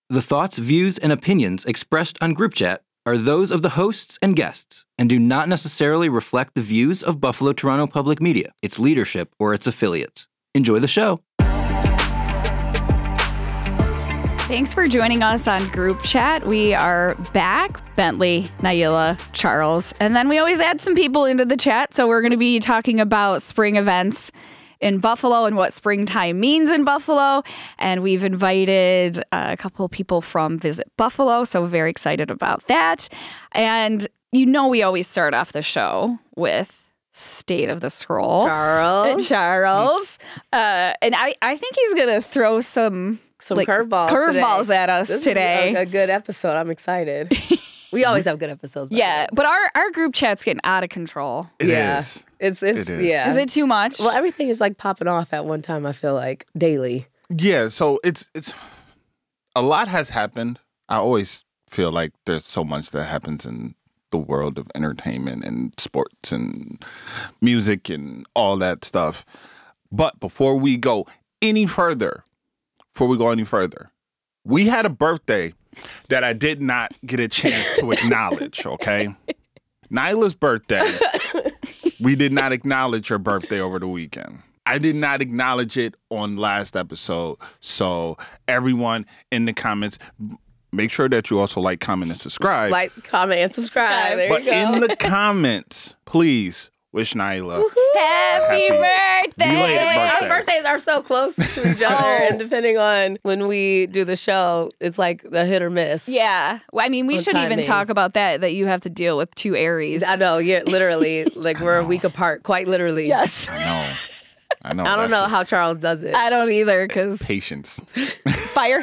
The thoughts, views, and opinions expressed on Group Chat are those of the hosts and guests and do not necessarily reflect the views of Buffalo Toronto Public Media, its leadership, or its affiliates. Enjoy the show. Thanks for joining us on Group Chat. We are back. Bentley, Naila, Charles, and then we always add some people into the chat. So we're going to be talking about spring events in Buffalo and what springtime means in Buffalo. And we've invited a couple of people from Visit Buffalo. So very excited about that. And you know we always start off the show with State of the Scroll. Charles. And I think he's going to throw some curveballs at us today. This is a good episode. I'm excited. We always have good episodes. Yeah, but our group chat's getting out of control. It is. It's Yeah. Is it too much? Well, everything is like popping off at one time, I feel like, daily. Yeah, so it's a lot has happened. I always feel like there's so much that happens in the world of entertainment and sports and music and all that stuff. But before we go any further, we had a birthday that I did not get a chance to acknowledge, okay? Naila's birthday, we did not acknowledge her birthday over the weekend. I did not acknowledge it on last episode. So everyone in the comments, make sure that you also like, comment, and subscribe. Like, comment, and subscribe. There but you go. in the comments, please wish Naila Happy birthday! belated birthday. Our birthdays are so close to each other, and depending on when we do the show, it's like the hit or miss. Yeah. Well, I mean, we shouldn't even talk about that you have to deal with two Aries. I know, yeah, literally, like we're a week apart, quite literally. Yes. I know. I don't know how Charles does it. I don't either, because Patience. fire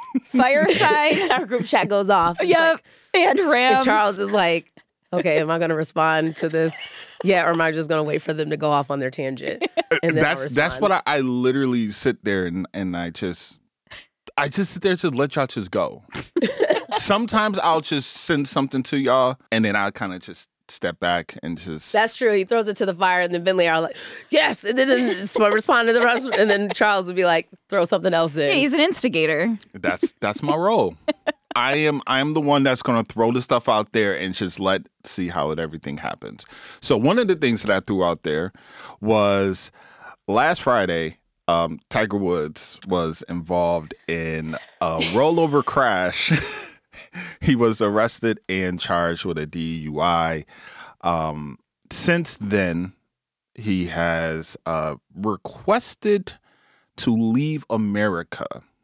sign. Our group chat goes off. It's Yep. And Rams. and Charles is like, okay, am I going to respond to this? Yeah, or am I just going to wait for them to go off on their tangent? And then That's what I literally sit there and I just sit there to let y'all just go. Sometimes I'll just send something to y'all and then I'll kind of just step back and just. That's true. He throws it to the fire, and then Bentley are like, yes, and then respond to the rest, and then Charles would be like, throw something else in. Yeah, he's an instigator. That's my role. I am the one that's going to throw the stuff out there and just see how everything happens. So one of the things that I threw out there was last Friday, Tiger Woods was involved in a rollover crash. He was arrested and charged with a DUI. Since then, he has requested to leave America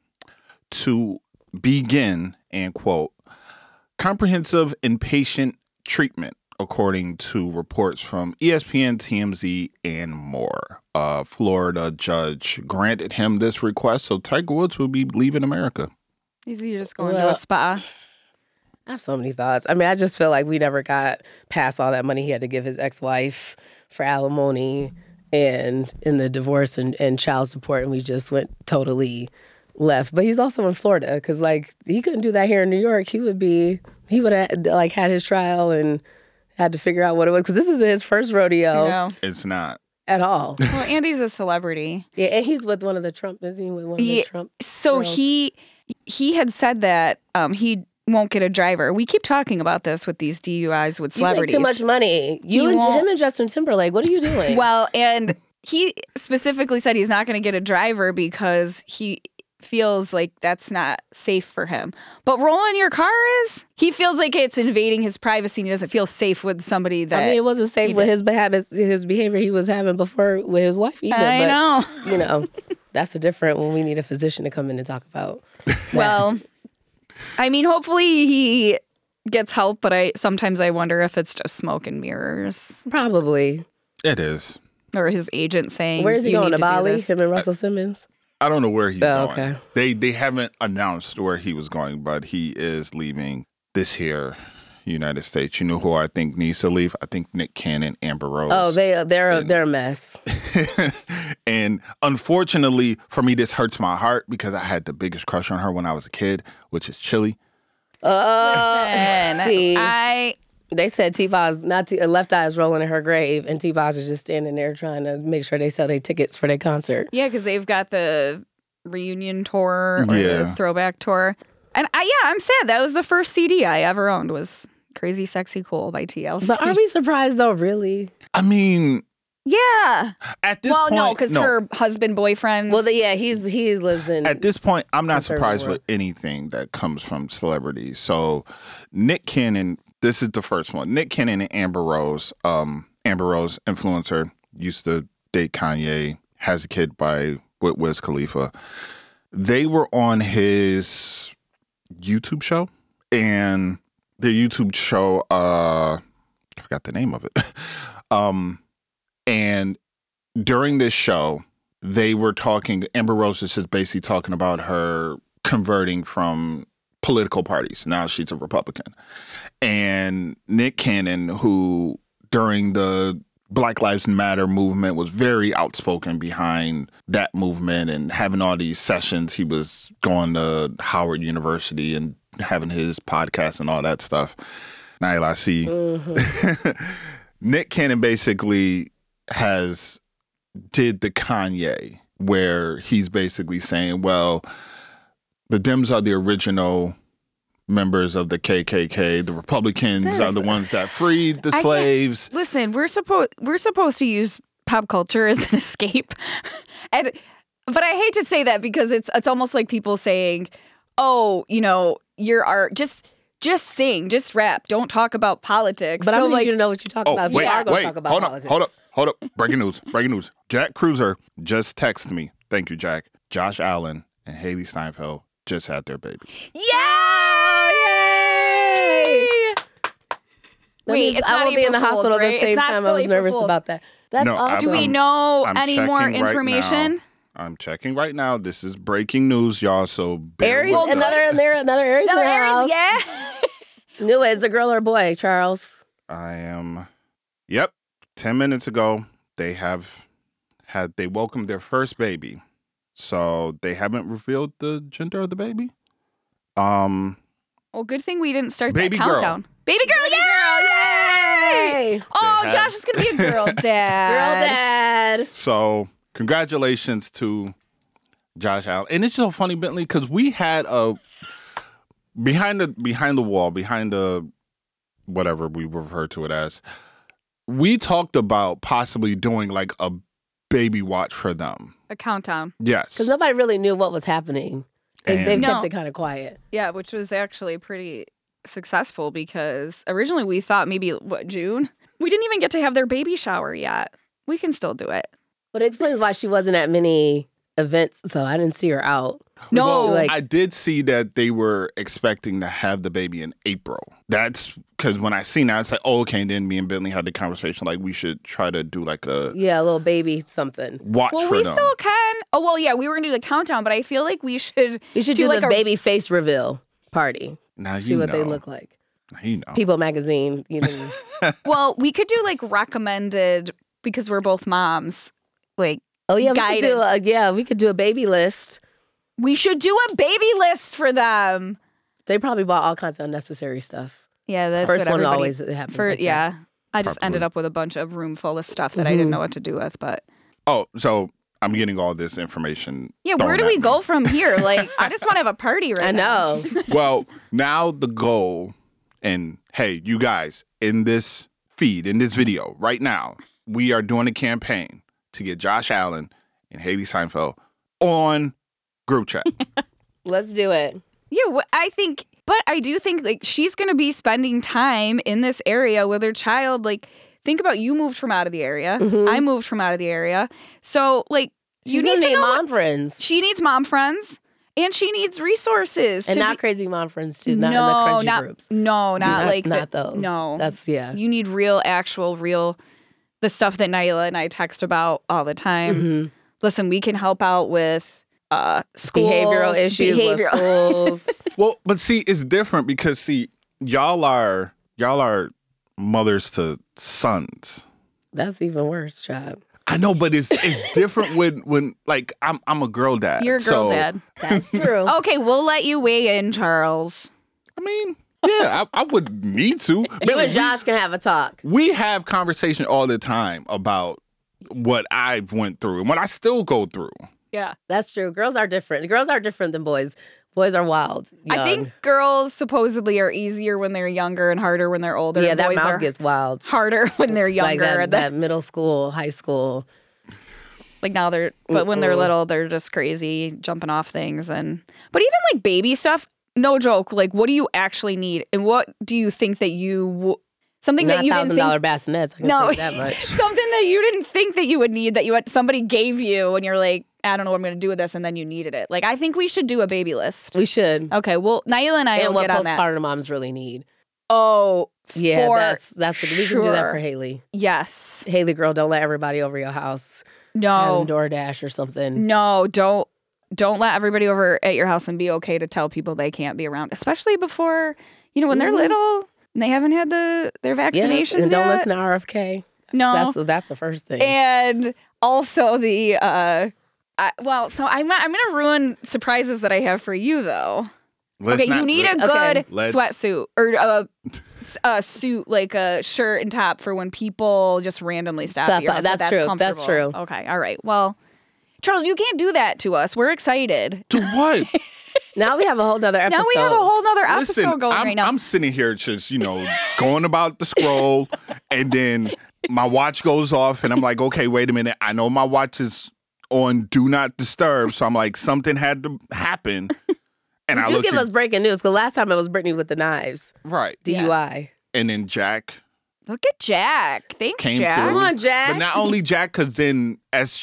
to begin, and quote, comprehensive inpatient treatment, according to reports from ESPN, TMZ, and more. A Florida judge granted him this request, so Tiger Woods will be leaving America. Is he just going to a spa? I have so many thoughts. I mean, I just feel like we never got past all that money he had to give his ex-wife for alimony and in the divorce and child support, and we just went totally left. But he's also in Florida because, like, he couldn't do that here in New York. He would have, like, had his trial and had to figure out what it was because this is his first rodeo. No. It's not. At all. Well, Andy's a celebrity. Yeah, and he's with one of the Trump, isn't he? With one of the Trump So girls? he had said that he won't get a driver. We keep talking about this with these DUIs with celebrities. You make too much money. Him and Justin Timberlake, what are you doing? Well, and he specifically said he's not going to get a driver because he feels like that's not safe for him. But rolling your car is? He feels like it's invading his privacy and he doesn't feel safe with somebody that... I mean, it wasn't safe with his behavior he was having before with his wife either. I know. You know, that's a different when we need a physician to come in and talk about. Well, I mean, hopefully he gets help, but sometimes I wonder if it's just smoke and mirrors. Probably. It is. Or his agent saying, where is he "You going, need to do Bali? this." Him and Russell Simmons? I don't know where he's going. Okay. They haven't announced where he was going, but he is leaving this here United States. You know who I think needs to leave? I think Nick Cannon, Amber Rose. Oh, they're a mess. And unfortunately for me, this hurts my heart because I had the biggest crush on her when I was a kid, which is Chili. See, I They said T-Boz, Left Eye is rolling in her grave, and T-Boz is just standing there trying to make sure they sell their tickets for their concert. Yeah, because they've got the reunion tour or the throwback tour. And I'm sad. That was the first CD I ever owned was Crazy Sexy Cool by TLC. But are we surprised though, really? I mean, yeah. at this point, no, because her husband, boyfriend. Well, he lives in. At this point, I'm not surprised world. with anything that comes from celebrities. So, Nick Cannon, this is the first one. Nick Cannon and Amber Rose, influencer, used to date Kanye, has a kid with Wiz Khalifa. They were on his YouTube show, and the YouTube show, I forgot the name of it. And during this show, they were talking, Amber Rose is just basically talking about her converting from political parties. Now she's a Republican. And Nick Cannon, who during the Black Lives Matter movement was very outspoken behind that movement and having all these sessions. He was going to Howard University and having his podcast and all that stuff. Naila, I see. Mm-hmm. Nick Cannon basically did the Kanye where he's basically saying, well, the Dems are the original members of the KKK. The Republicans are the ones that freed the slaves. Listen, we're supposed to use pop culture as an escape. But I hate to say that because it's almost like people saying, oh, your art, just sing, just rap. Don't talk about politics. But I need you to know what you're talking about. If you are going to talk about politics. Hold up. Breaking news. Jack Cruiser just texted me. Thank you, Jack. Josh Allen and Haley Steinfeld just had their baby. Yeah! Yay! Wait, I won't be in the hospital at the same time. I was nervous about that. That's awesome. Do we know any more information? Right, I'm checking right now. This is breaking news, y'all. So Aries, another Aries in the house. Yeah. Knew it. Is it a girl or a boy, Charles? I am. Yep. 10 minutes ago, they welcomed their first baby. So they haven't revealed the gender of the baby. Well, good thing we didn't start baby that countdown. Girl. Baby girl, yay! Oh, Josh is going to be a girl dad. So congratulations to Josh Allen. And it's so funny, Bentley, because we had a behind the wall, behind the whatever we refer to it as, we talked about possibly doing like a baby watch for them. A countdown. Yes. Because nobody really knew what was happening. They've kept it kind of quiet. Yeah, which was actually pretty successful because originally we thought maybe, June? We didn't even get to have their baby shower yet. We can still do it. But it explains why she wasn't at many events, so I didn't see her out. No. Well, I did see that they were expecting to have the baby in April. That's because when I seen that, I said, oh, okay. And then me and Bentley had the conversation like we should try to do like a little baby something. Watch for them. Well, we still can. Oh, well, yeah, we were going to do the countdown, but I feel like we should do like the baby face reveal party. Now see what they look like. People magazine, Well, we could do like recommended because we're both moms. Like, oh yeah, we could do a baby list. We should do a baby list for them. They probably bought all kinds of unnecessary stuff. Yeah, that's first what one everybody, always happens. That. I just ended up with a bunch of room full of stuff that I didn't know what to do with. But so I'm getting all this information. Yeah, where do we go from here? Like, I just want to have a party right now. I know. Well, now the goal, and hey, you guys, in this feed, in this video, right now, we are doing a campaign to get Josh Allen and Haley Steinfeld on group chat. Let's do it. Yeah, but I do think like she's going to be spending time in this area with her child. Like, think about you moved from out of the area. Mm-hmm. I moved from out of the area. So like, you need to know mom friends. She needs mom friends. And she needs resources. And not crazy mom friends, too. Not in the crunchy groups. No, not those. No. That's, You need real, the stuff that Naila and I text about all the time. Mm-hmm. Listen, we can help out with schools, behavioral issues with schools. Well, but see, it's different because, y'all are mothers to sons. That's even worse, child. I know, but it's different when like I'm a girl dad. You're a girl dad. That's true. Okay, we'll let you weigh in, Charles. I mean, yeah, I would need to. You and Josh can have a talk. We have conversation all the time about what I've went through and what I still go through. Yeah, that's true. Girls are different. Girls are different than boys. Boys are wild. Young. I think girls supposedly are easier when they're younger and harder when they're older. Yeah, and that boys mouth are gets wild. harder when they're Like younger. that middle school, high school. Like now but when they're little, they're just crazy, jumping off things. But even like baby stuff, no joke. Like, what do you actually need? And what do you think that something Not that you didn't think? $1,000 bassinets. I can tell you that much. Something that you didn't think that you would need, that somebody gave you, and you're like, I don't know what I'm going to do with this, and then you needed it. Like, I think we should do a baby list. We should. Okay, well, Naila and I will get on that. And what postpartum moms really need. Oh, yeah, for that's what we can do that for Haley. Yes. Haley, girl, don't let everybody over your house. No. Have them DoorDash or something. No, don't let everybody over at your house and be okay to tell people they can't be around, especially before, when they're little and they haven't had their vaccinations and don't yet. listen to RFK. No. That's the first thing. And also the so I'm gonna ruin surprises that I have for you though. You need a good sweatsuit or a suit, like a shirt and top for when people just randomly stop at your house. That's true. Comfortable. That's true. Okay, all right. Well, Charles, you can't do that to us. We're excited. To what? Now we have a whole nother episode. Now we have a whole nother episode going right now. I'm sitting here just, going about the scroll, and then my watch goes off, and I'm like, okay, wait a minute. I know my watch is on Do Not Disturb, so I'm like, something had to happen. And you give us breaking news, because last time it was Brittany with the knives. Right. DUI. And then Jack. Look at Jack. Thanks, Jack. Come on, Jack. But not only Jack, because then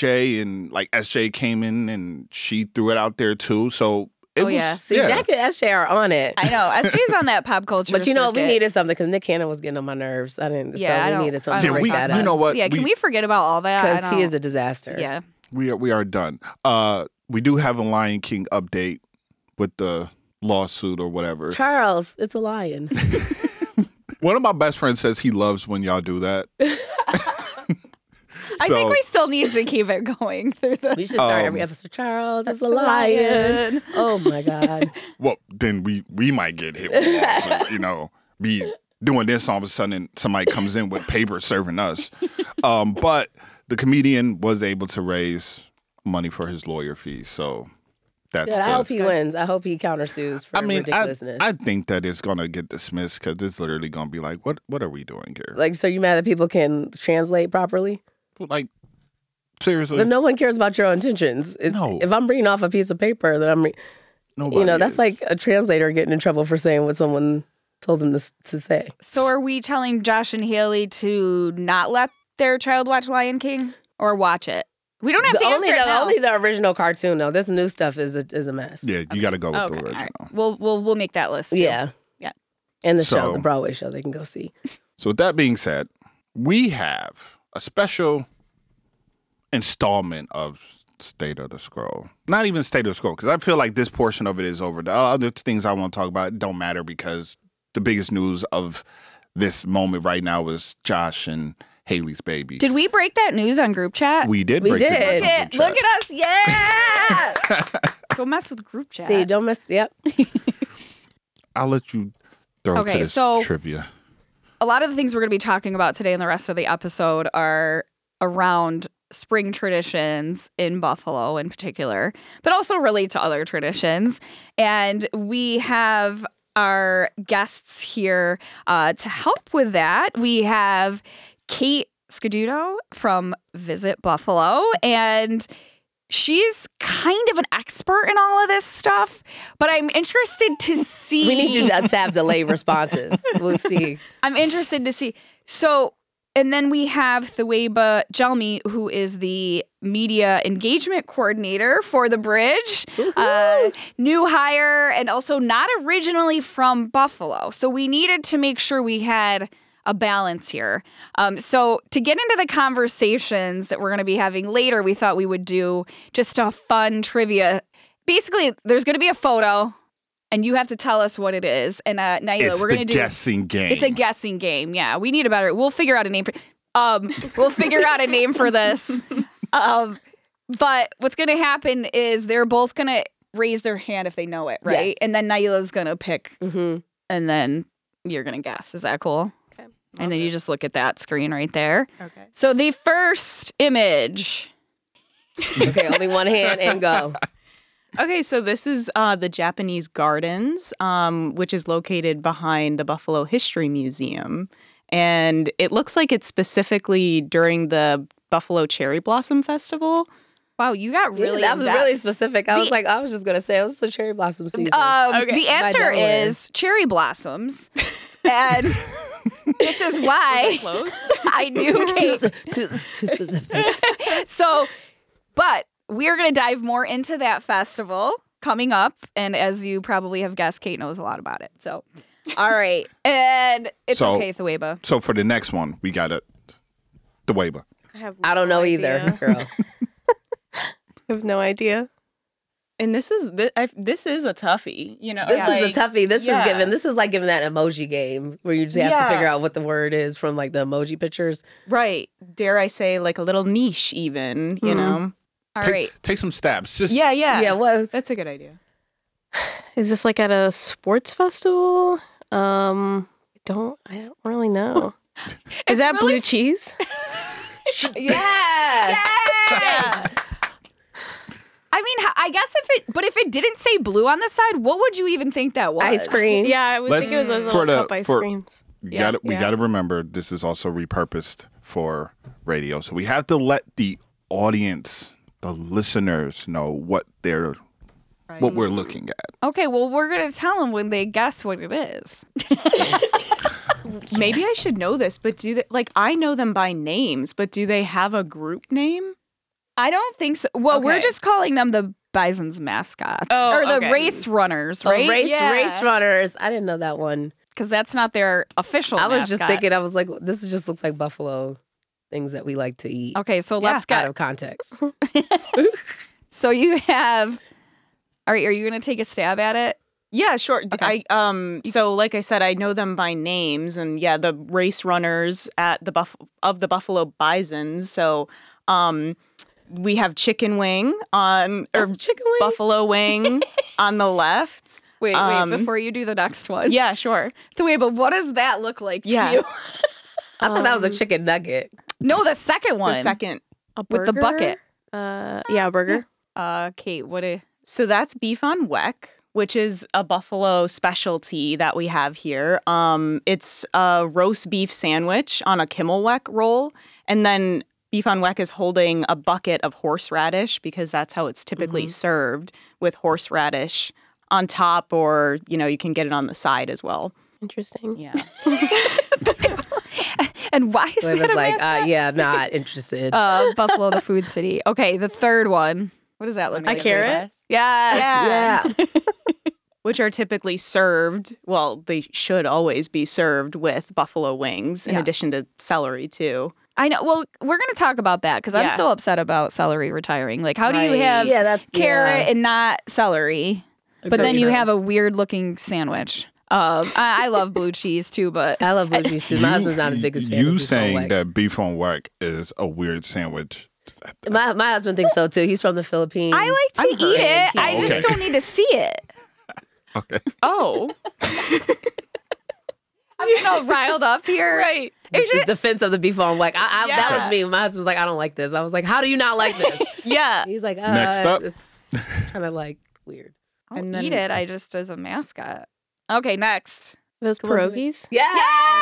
SJ came in and she threw it out there too. So it was. See, Jack and SJ are on it. I know. SJ's on that pop culture. But circuit. we needed something because Nick Cannon was getting on my nerves. We needed something to break that up. You know what? Yeah, can we forget about all that? Because he is a disaster. Yeah. We are done. We do have a Lion King update with the lawsuit or whatever. Charles, it's a lion. One of my best friends says he loves when y'all do that. I think we still need to keep it going through the. We should start every episode. Charles, it's a lion. Oh my God. Well, then we might get hit with a lawsuit, be doing this, all of a sudden somebody comes in with paper serving us. But the comedian was able to raise money for his lawyer fees, so that's I hope he wins. I hope he countersues for ridiculousness. I think that it's going to get dismissed because it's literally going to be like, what are we doing here? Like, so you mad that people can translate properly? Like, seriously? But no one cares about your intentions. No. If I'm reading off a piece of paper that that's like a translator getting in trouble for saying what someone told them to say. So are we telling Josh and Haley to not let their child watch Lion King or watch it? We don't have to answer it now. Only the original cartoon, though. This new stuff is a mess. Yeah, you got to go with the original. Right. We'll make that list too. Yeah. And the show, the Broadway show, they can go see. So with that being said, we have a special installment of State of the Scroll. Not even State of the Scroll, because I feel like this portion of it is over. The other things I want to talk about don't matter because the biggest news of this moment right now is Josh and Haley's baby. Did we break that news on group chat? We did. We did. Look at us. Yeah. Don't mess with group chat. See, don't mess. Yep. I'll let you throw to this trivia. A lot of the things we're going to be talking about today and the rest of the episode are around spring traditions in Buffalo in particular, but also relate to other traditions. And we have our guests here to help with that. We have Kate Scaduto from Visit Buffalo, and she's kind of an expert in all of this stuff, but I'm interested to see. We need you to have delayed responses. We'll see. I'm interested to see. So, and then we have Thaweba Jelmy, who is the media engagement coordinator for the Bridge, new hire, and also not originally from Buffalo. So we needed to make sure we had a balance here. So to get into the conversations that we're going to be having later, we thought we would do just a fun trivia. Basically, there's going to be a photo, and you have to tell us what it is. And Naila, we're going to do guessing game. It's a guessing game. Yeah, we need a better. We'll figure out a name for. We'll figure out a name for this. But what's going to happen is they're both going to raise their hand if they know it, right? Yes. And then Naila's going to pick, and then you're going to guess. Is that cool? Okay. And then you just look at that screen right there. Okay. So the first image. Okay, only one hand and go. Okay, so this is the Japanese Gardens, which is located behind the Buffalo History Museum. And it looks like it's specifically during the Buffalo Cherry Blossom Festival. Wow, you got really that was in-depth. really specific. I was just gonna say it was the cherry blossom season. The answer Delaware. is cherry blossoms. And this is why Close. I knew Kate. too specific. So, but we are going to dive more into that festival coming up. And as you probably have guessed, Kate knows a lot about it. So, all right. And it's So- okay, Thueba. So for the next one, we got the Weba. I don't know either, girl. I have no idea. And this is a toughie, you know. This like- is a toughie. This yeah. is given. This is like giving that emoji game where you just have to Yeah. figure out what the word is from like the emoji pictures. Right. Dare I say, like a little niche, even, you know? All right. Take some stabs. Just Yeah. Yeah, what? That's a good idea. Is this like at a sports festival? I don't really know. Is that blue cheese? Yes. Yeah. I mean, I guess if it didn't say blue on the side, what would you even think that was? Ice cream. Yeah, I would Let's- think it was those for little the- cup ice for- creams. we got to remember this is also repurposed for radio. So we have to let the audience, the listeners know what we're looking at. Okay, well, we're going to tell them when they guess what it is. Maybe I should know this, but I know them by names, but do they have a group name? I don't think so. Well, we're Okay. just calling them the Bison's mascots. Oh, or the okay. race runners, Oh, right? race runners. I didn't know that one. Because that's not their official I was just mascot. thinking. I was like, this just looks like buffalo things that we like to eat. Okay, so Yeah. let's Out get. of context. So you have. All right, are you going to take a stab at it? Yeah, sure. So like I said, I know them by names, and yeah, the race runners at the Buffalo Bisons. So, we have Chicken Wing or That's chicken wing. Buffalo Wing on the left. Wait, before you do the next one. Yeah, sure. So wait, but what does that look like to Yeah. you? I thought that was a chicken nugget. No, the second one. The second. A With the bucket. Yeah, a burger. Kate, what do So that's beef on weck, which is a Buffalo specialty that we have here. It's a roast beef sandwich on a Kimmelweck roll, and then beef on weck is holding a bucket of horseradish because that's how it's typically served, with horseradish on top, or you can get it on the side as well. Interesting. Yeah. And why is So it that was a like, mascot? yeah, not interested. Buffalo, the food city. Okay, the third one. What does that look A like? carrot? Yes. yeah. Which are typically served, well, they should always be served with buffalo wings in Yeah. addition to celery too. I know. Well, we're going to talk about that because I'm Yeah. still upset about celery retiring. Like, how do you Right. have Yeah, that's carrot and not celery? But So then you true. have a weird looking sandwich. I love blue cheese too, but I love blue cheese too. My husband's not the biggest fan. You of beef on saying weck. that beef on weck is a weird sandwich. My husband thinks so too. He's from the Philippines. I like to eat it. I Okay. just don't need to see it. Okay. Oh, I'm getting all riled up here. right. the defense of the beef on weck. That Yeah. was me. My husband was like, I don't like this. I was like, how do you not like this? Yeah. He's like, Next up. it's kind of like weird. I'll And then- eat it. I just as a mascot. Okay, next. Those Come on, do it. pierogies. Yeah.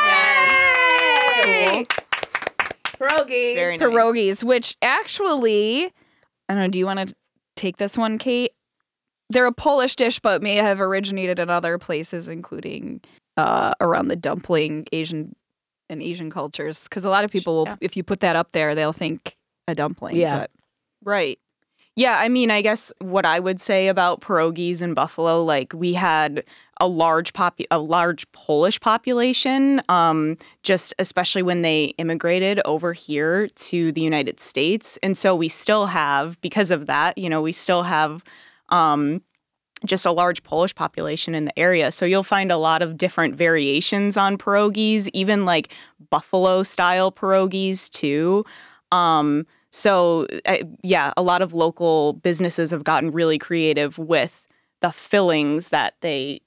Yay! Pierogies. Very nice. Pierogies, which actually, I don't know, do you want to take this one, Kate? They're a Polish dish, but may have originated in other places, including around the dumpling Asian cultures. Because a lot of people will, Yeah. if you put that up there, they'll think a dumpling. Yeah. But Right. Yeah, I mean, I guess what I would say about pierogies in Buffalo, like we had a large Polish population, just especially when they immigrated over here to the United States, and so we still have, because of that, we still have just a large Polish population in the area. So you'll find a lot of different variations on pierogies, even like Buffalo style pierogies too. So yeah, a lot of local businesses have gotten really creative with the fillings that they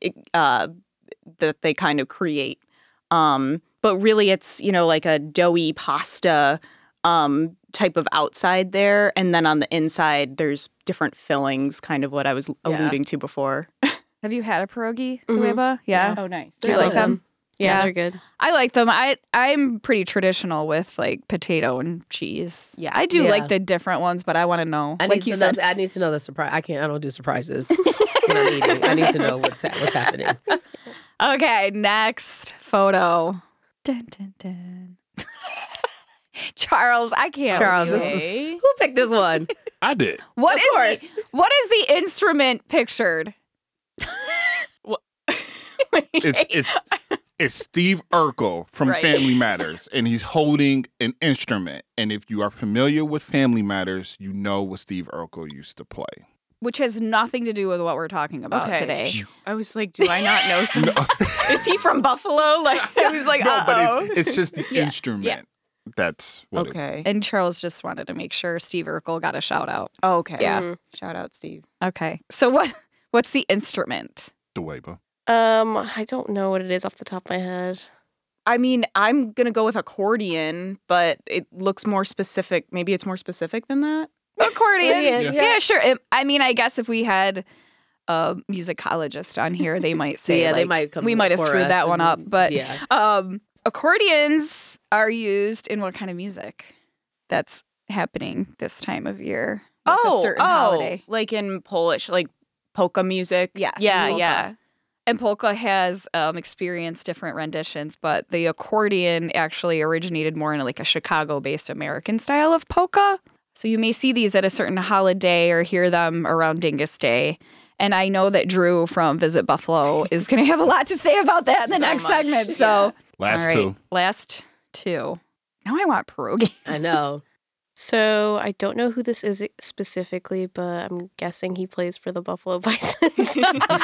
kind of create. But really, it's like a doughy pasta type of outside there. And then on the inside, there's different fillings, kind of what I was alluding to before. Have you had a pierogi, Nueva? Yeah. Oh, nice. Do you like them? Yeah, they're good. I like them. I'm pretty traditional with like potato and cheese. Yeah. I do Yeah. like the different ones, but I want to know. I Like need you to know. said. I need to know the surprise. I don't do surprises when I'm eating. I need to know what's happening. Okay, next photo. Dun, dun, dun. Charles, I can't. Charles, believe this it. is who picked this one? I did. What Of is what is the instrument pictured? It's Steve Urkel from Right. Family Matters, and he's holding an instrument. And if you are familiar with Family Matters, you know what Steve Urkel used to play. Which has nothing to do with what we're talking about today. I was like, do I not know something? Is he from Buffalo? Like, I was like, No, but uh-oh. it's just the instrument. That's what Okay. And Charles just wanted to make sure Steve Urkel got a shout out. Oh, okay. Yeah. Shout out, Steve. Okay. So what's the instrument? Dweba. I don't know what it is off the top of my head. I mean, I'm going to go with accordion, but it looks more specific. Maybe it's more specific than that. Accordion. Yeah. Yeah, sure. I mean, I guess if we had a musicologist on here, they might say, Yeah, they like, might come we might have for screwed us that one up. and- But yeah. accordions are used in what kind of music that's happening this time of year? Like a certain holiday. like in Polish, like polka music. Yes. Yeah, Polka. yeah. And polka has experienced different renditions, but the accordion actually originated more in like a Chicago-based American style of polka. So you may see these at a certain holiday or hear them around Dingus Day. And I know that Drew from Visit Buffalo is going to have a lot to say about that in the So next much, segment. So Last all right, two. last two. Now I want pierogies. I know. So I don't know who this is specifically, but I'm guessing he plays for the Buffalo Bisons.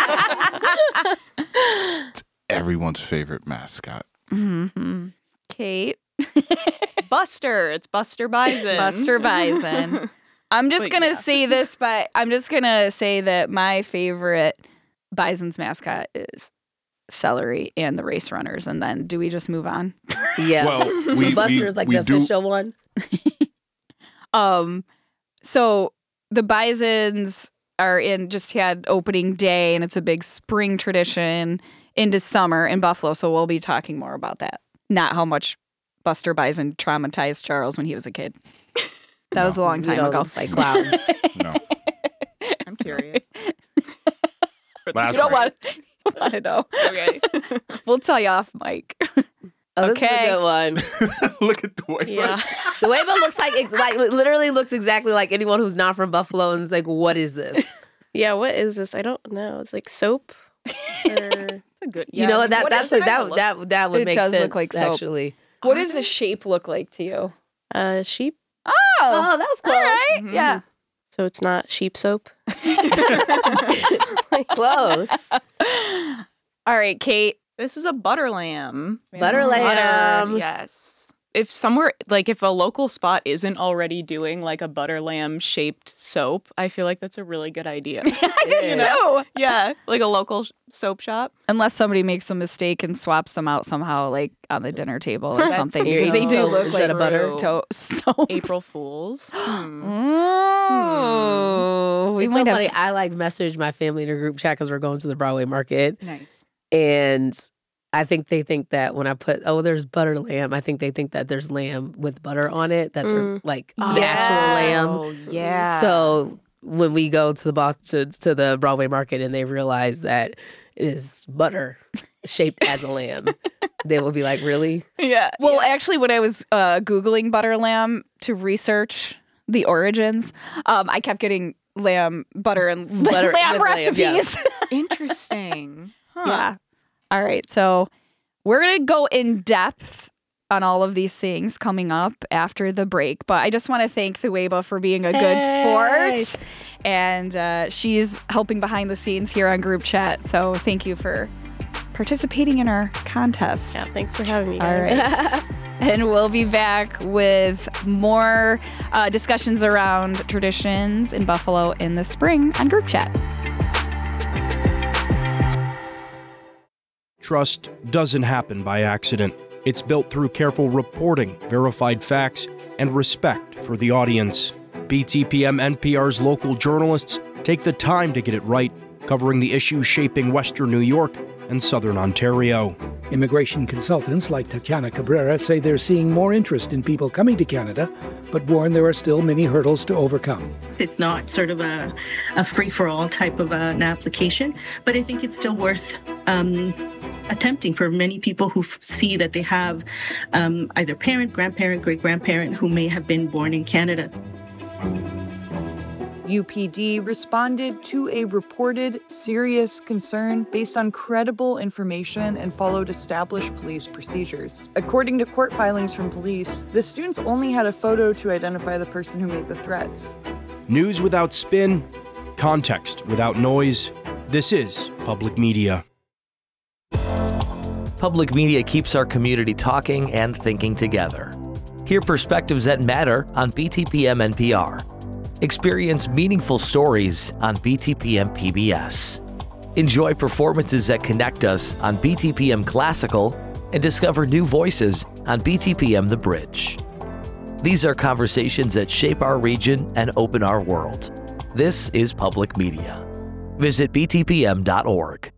Everyone's favorite mascot. Mm-hmm. Kate. Buster. It's Buster Bison. Buster Bison. I'm just But going to yeah. say this, but I'm just going to say that my favorite Bison's mascot is Celery and the Race Runners. And then do we just move on? Yeah. Well, Buster is like the official one. So the Bisons just had opening day, and it's a big spring tradition into summer in Buffalo. So we'll be talking more about that. Not how much Buster Bison traumatized Charles when he was a kid. That was a long time ago. Looks like clowns. No. I'm curious. Last You don't one. want to know. Okay. We'll tell you off mic. Oh, this Okay. is a good one. Look at the way. yeah. The way it looks like literally looks exactly like anyone who's not from Buffalo and is like, what is this? Yeah, what is this? I don't know. It's like soap. Or... It's a good. You know what? what That's does it that kinda look- that would It make does sense. look like soap. Actually. What does the shape look like to you? sheep. Oh, that was close. All right. Mhm. Yeah. So it's not sheep soap. Close. All right, Kate. This is a butter lamb. Butter lamb. Yes. If if a local spot isn't already doing like a butter lamb shaped soap, I feel like that's a really good idea. It is. So, Yeah, like a local soap shop. unless somebody makes a mistake and swaps them out somehow, like on the dinner table or That's something, Here because you they go. do So look instead like of butter? True. soap. April Fools. Oh, we It's might so have funny. I like messaged my family in a group chat because we're going to the Broadway Market, Nice. and I think they think that when I put there's butter lamb, I think they think that there's lamb with butter on it, that they're like the actual lamb. Oh, yeah. So when we go to the Broadway Market and they realize that it is butter shaped as a lamb, they will be like, "Really?" yeah. Well, actually, when I was Googling butter lamb to research the origins, I kept getting lamb butter and Butter lamb with lamb, yeah. recipes. Interesting. Huh. Yeah. All right. So we're going to go in depth on all of these things coming up after the break. But I just want to thank Thueba for being a good sport. And she's helping behind the scenes here on Group Chat. So thank you for participating in our contest. Yeah, thanks for having me, All guys. right. And we'll be back with more discussions around traditions in Buffalo in the spring on Group Chat. Trust doesn't happen by accident. It's built through careful reporting, verified facts, and respect for the audience. BTPM NPR's local journalists take the time to get it right, covering the issues shaping Western New York and Southern Ontario. Immigration consultants like Tatiana Cabrera say they're seeing more interest in people coming to Canada, but warn there are still many hurdles to overcome. It's not sort of a free-for-all type of an application, but I think it's still worth attempting for many people who see that they have either parent, grandparent, great-grandparent who may have been born in Canada. UPD responded to a reported serious concern based on credible information and followed established police procedures. According to court filings from police, the students only had a photo to identify the person who made the threats. News without spin, context without noise. This is Public Media. Public Media keeps our community talking and thinking together. Hear perspectives that matter on BTPM NPR. Experience meaningful stories on BTPM PBS. Enjoy performances that connect us on BTPM Classical and discover new voices on BTPM The Bridge. These are conversations that shape our region and open our world. This is Public Media. Visit btpm.org.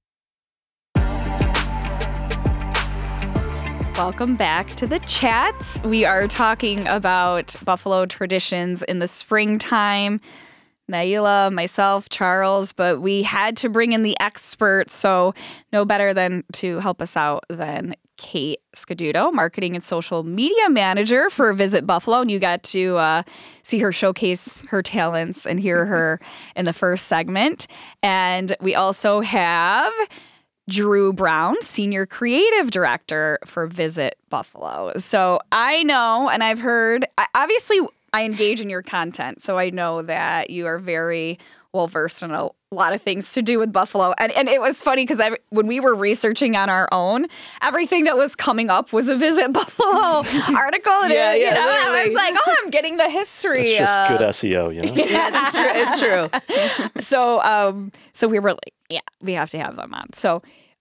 Welcome back to the chat. We are talking about Buffalo traditions in the springtime. Naila, myself, Charles, but we had to bring in the experts, so no better than to help us out than Kate Scaduto, marketing and social media manager for Visit Buffalo. And you got to see her showcase her talents and hear her in the first segment. And we also have Drew Brown, Senior Creative Director for Visit Buffalo. So I know, and I've heard, obviously I engage in your content, so I know that you are very well versed in a lot of things to do with Buffalo. And it was funny because when we were researching on our own, everything that was coming up was a Visit Buffalo article. And I was like, oh, I'm getting the history. It's just good SEO, you know? Yeah, it's true. So we were like, yeah, we have to have them on. So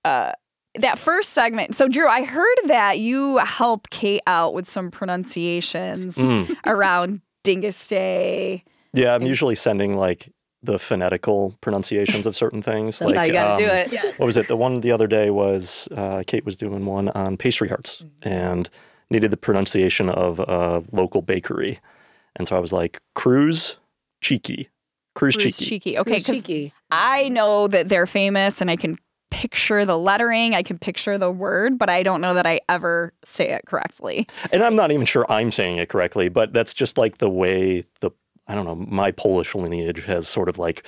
that first segment. So Drew, I heard that you help Kate out with some pronunciations around Dingus Day. Yeah, I'm usually sending like the phonetical pronunciations of certain things. That's like, how you got to do it. Yes. What was it? The one the other day was Kate was doing one on pastry hearts and needed the pronunciation of a local bakery. And so I was like, Cruz Cheeky. Cruz Cheeky. Okay, because I know that they're famous and I can picture the lettering, I can picture the word, but I don't know that I ever say it correctly. And I'm not even sure I'm saying it correctly, but that's just like the way I don't know, my Polish lineage has sort of like,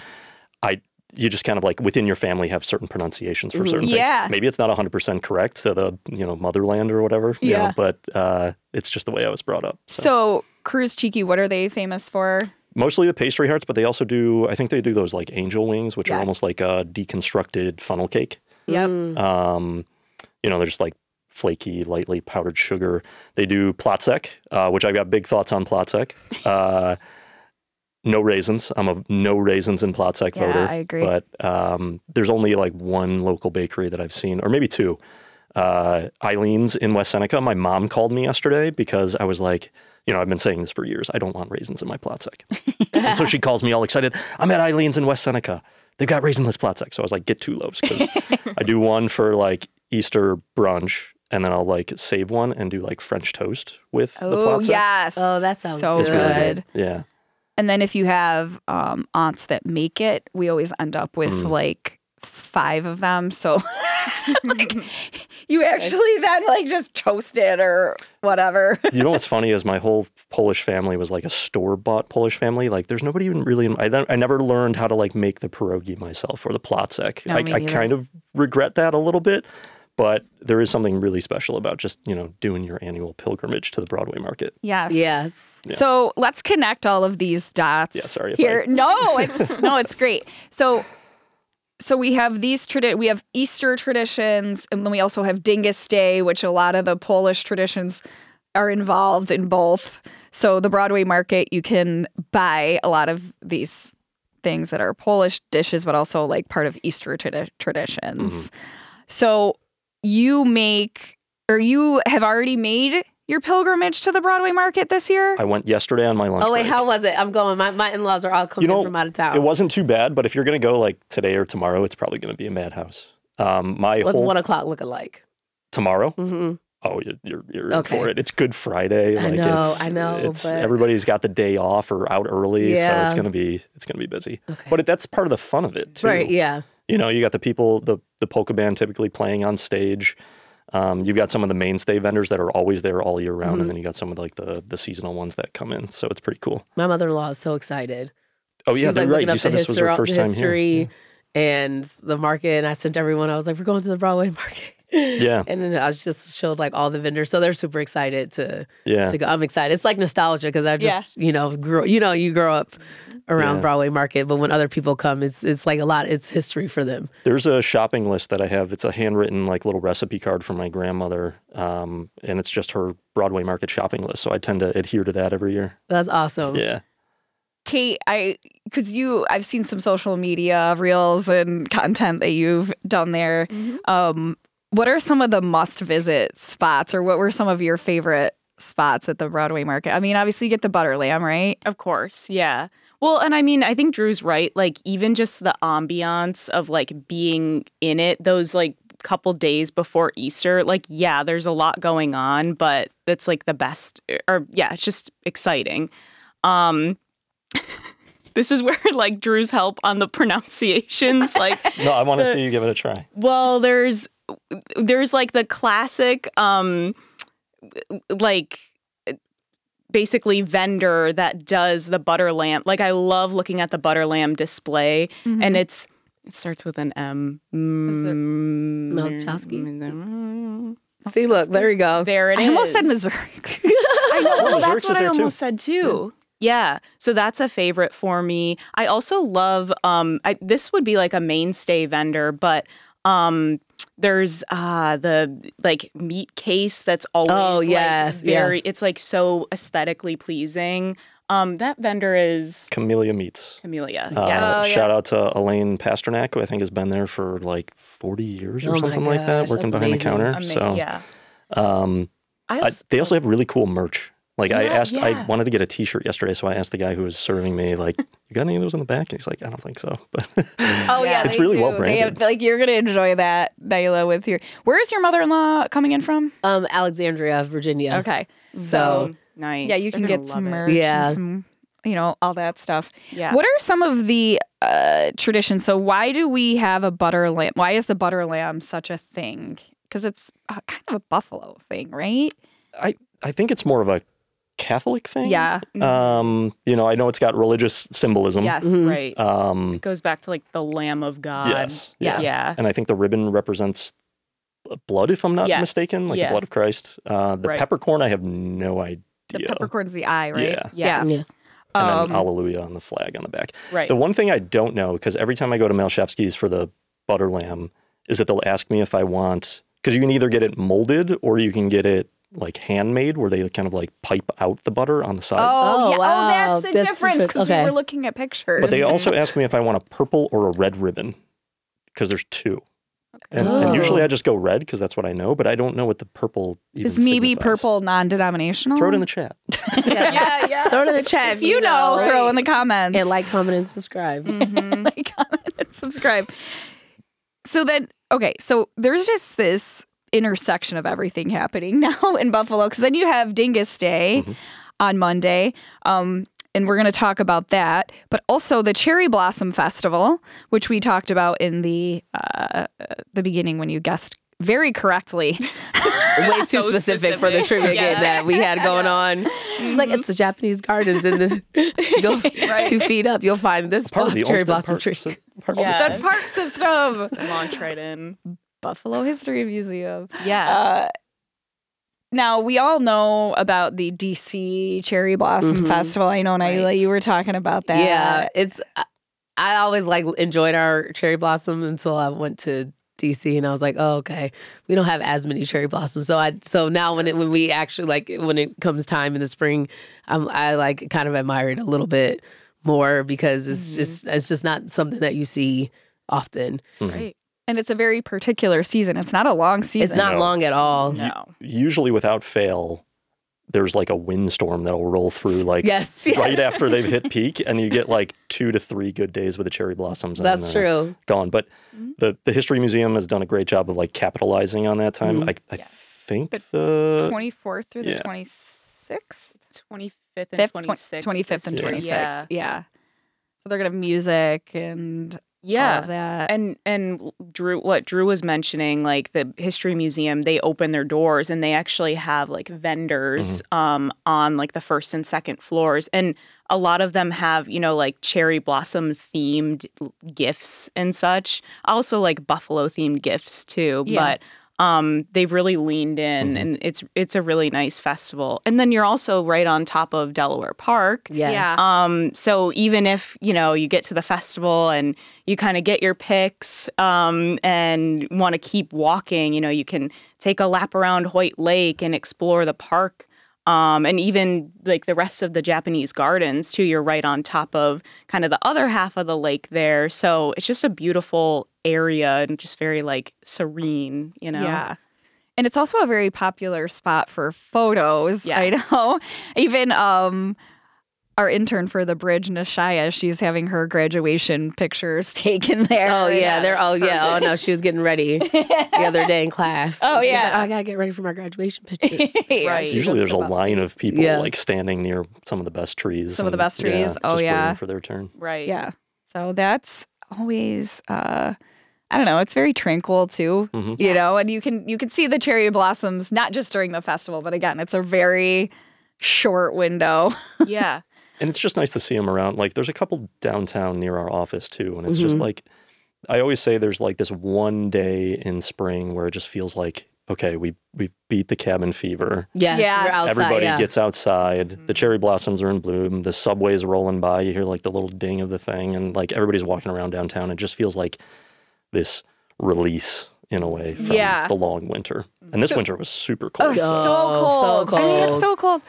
you just kind of like within your family have certain pronunciations for certain things. Maybe it's not 100% correct to the, motherland or whatever, you know, but it's just the way I was brought up. So Cruz Cheeky, what are they famous for? Mostly the pastry hearts, but they also do, I think they do those like angel wings, which are almost like a deconstructed funnel cake. Yep. They're just like flaky, lightly powdered sugar. They do Plotzek, which I've got big thoughts on Plotzek. No raisins. I'm a no raisins in Plotzek voter. I agree. But there's only like one local bakery that I've seen, or maybe two. Eileen's in West Seneca. My mom called me yesterday because I was like, I've been saying this for years. I don't want raisins in my Plotzek. And so she calls me all excited. I'm at Eileen's in West Seneca. They've got raisinless Plotzek. So I was like, get 2 loaves because I do one for like Easter brunch. And then I'll like save one and do like French toast with the Plotzek. Yes. Oh, that sounds so good. good. Really good. Yeah. And then if you have aunts that make it, we always end up with like 5 of them. So like you actually then like just toast it or whatever. You know what's funny is my whole Polish family was like a store-bought Polish family. Like there's nobody even really, I never learned how to like make the pierogi myself or the Plotzek. No, I kind of regret that a little bit. But there is something really special about just, doing your annual pilgrimage to the Broadway market. Yes. Yes. Yeah. So let's connect all of these dots. Yeah, sorry. Here. No, it's great. So we have we have Easter traditions, and then we also have Dingus Day, which a lot of the Polish traditions are involved in both. So the Broadway market, you can buy a lot of these things that are Polish dishes, but also like part of Easter traditions. So you have already made your pilgrimage to the Broadway market this year? I went yesterday on my lunch Oh, wait, break. how was it? I'm going. My in-laws are all coming in from out of town. It wasn't too bad, but if you're going to go like today or tomorrow, it's probably going to be a madhouse. What's 1 o'clock looking like? Tomorrow? Mm-hmm. Oh, you're in for it. It's Good Friday. I know. It's but... everybody's got the day off or out early, so Yeah. it's gonna be busy. Okay. But that's part of the fun of it too. Right? Yeah. You know, you got the people, the polka band typically playing on stage. You've got some of the mainstay vendors that are always there all year round, and then you got some of like the seasonal ones that come in. So it's pretty cool. My mother-in-law is so excited. Oh yeah, She's they're like right. looking You up said the this was her first time here. And the market, and I sent everyone. I was like, "We're going to the Broadway market." Yeah. And then I just showed like all the vendors, so they're super excited to go. I'm excited. It's like nostalgia because I just you grow up around Broadway market, but when other people come, it's like a lot. It's history for them. There's a shopping list that I have. It's a handwritten like little recipe card from my grandmother, and it's just her Broadway market shopping list. So I tend to adhere to that every year. That's awesome. Yeah. Kate, I've seen some social media reels and content that you've done there. What are some of the must-visit spots, or what were some of your favorite spots at the Broadway market? I mean, obviously you get the butter lamb, right? Of course, yeah. Well, and I mean, I think Drew's right. Like, even just the ambiance of like being in it, those like couple days before Easter, like, yeah, there's a lot going on, but it's like the best, or yeah, it's just exciting. This is where like Drew's help on the pronunciations. Like, No, I want to see you give it a try. well, there's like the classic, like basically vendor that does the butter lamb. Like, I love looking at the butter lamb display, and it starts with an M. Melchowski. See, look, there you go. There it is. I almost said Missouri. I know. Well, Missouri's that's what I there, too. almost said too. Yeah. So that's a favorite for me. I also love, this would be like a mainstay vendor, but there's the like meat case that's always it's like so aesthetically pleasing. That vendor is Camellia Meats. Camellia. Shout out to Elaine Pasternak, who I think has been there for like 40 years or something like that, working behind the counter. They also have really cool merch. Like I wanted to get a T-shirt yesterday, so I asked the guy who was serving me, like, "You got any of those in the back?" And he's like, "I don't think so." But it's really well branded. Like, you're gonna enjoy that, Naila. With your, where's your mother-in-law coming in from? Alexandria, Virginia. Okay, so nice. Yeah, you can get some merch. Yeah, and some, all that stuff. Yeah. What are some of the traditions? So why do we have a butter lamb? Why is the butter lamb such a thing? Because it's kind of a Buffalo thing, right? I think it's more of a Catholic thing. Yeah. I know it's got religious symbolism. Yes. Right. It goes back to like the Lamb of God. Yes. Yeah. And I think the ribbon represents blood, if I'm not mistaken, like the blood of Christ. The peppercorn, I have no idea. The peppercorn's the eye, right? Yeah. Yes. And then Hallelujah on the flag on the back. Right. The one thing I don't know, because every time I go to Melchowski's for the butter lamb, is that they'll ask me if I want, because you can either get it molded or you can get it like handmade, where they kind of like pipe out the butter on the side. Oh, yeah. Wow. Oh, that's the difference, because we were looking at pictures. But they also ask me if I want a purple or a red ribbon, because there's two. And usually I just go red because that's what I know, but I don't know what the purple even is. Maybe signifies. purple non-denominational? Throw it in the chat. yeah. Throw it in the chat if you know. Throw in the comments. And like, comment, and subscribe. Like, comment, and subscribe. So then, okay, so there's just this intersection of everything happening now in Buffalo, because then you have Dingus Day on Monday, and we're going to talk about that, but also the Cherry Blossom Festival, which we talked about in the beginning when you guessed very correctly. Way too specific for the trivia game that we had going on. She's like, it's the Japanese gardens, and you go 2 feet up, you'll find this cherry blossom tree. Park system. Launch right in. Buffalo History Museum. Yeah. Now, we all know about the DC Cherry Blossom Festival. I know, Naila, you were talking about that. Yeah, I always enjoyed our cherry blossom until I went to DC, and I was like, oh, okay, we don't have as many cherry blossoms. So now when we actually when it comes time in the spring, I kind of admire it a little bit more, because it's just not something that you see often. Right. And it's a very particular season. It's not a long season. It's not long at all. No. Usually, without fail, there's like a windstorm that'll roll through like Yes. right after they've hit peak, and you get like 2 to 3 good days with the cherry blossoms. And That's true. Gone. But the History Museum has done a great job of like capitalizing on that time. I think the 24th through the 26th? 25th and 26th. 25th and 26th. Yeah. Yeah. So they're going to have music and all of that. And Drew was mentioning, like the History Museum, they open their doors and they actually have like vendors on like the first and second floors. And a lot of them have, you know, like cherry blossom themed gifts and such. Also like buffalo themed gifts too. Yeah. But they've really leaned in, and it's a really nice festival. And then you're also right on top of Delaware Park. Yes. Yeah. So even if, you know, you get to the festival and you kind of get your picks and want to keep walking, you know, you can take a lap around Hoyt Lake and explore the park. And even like the rest of the Japanese gardens too, you're right on top of kind of the other half of the lake there. So it's just a beautiful area and just very like serene, you know? Yeah. And it's also a very popular spot for photos. Yes. I know. Even our intern for the bridge, Nashaya, she's having her graduation pictures taken there. Oh yeah, oh no, she was getting ready the other day in class. Oh, She's yeah. like, I gotta get ready for my graduation pictures. Right. Usually there's a line of people Yeah. like standing near some of the best trees. Some of the best trees. Oh, just yeah. waiting for their turn. Right. Yeah. So that's always I don't know, it's very tranquil too. You know, and you can see the cherry blossoms not just during the festival, but again, it's a very short window. Yeah. And it's just nice to see them around. Like, there's a couple downtown near our office, too. And it's just like, I always say there's like this one day in spring where it just feels like, okay, we've beat the cabin fever. Yes, Yes. we're outside. Everybody yeah. gets outside. The cherry blossoms are in bloom. The subway's rolling by. You hear like the little ding of the thing. And like everybody's walking around downtown. It just feels like this release in a way from the long winter. And this winter was super cold. So cold. so I mean, it's so cold.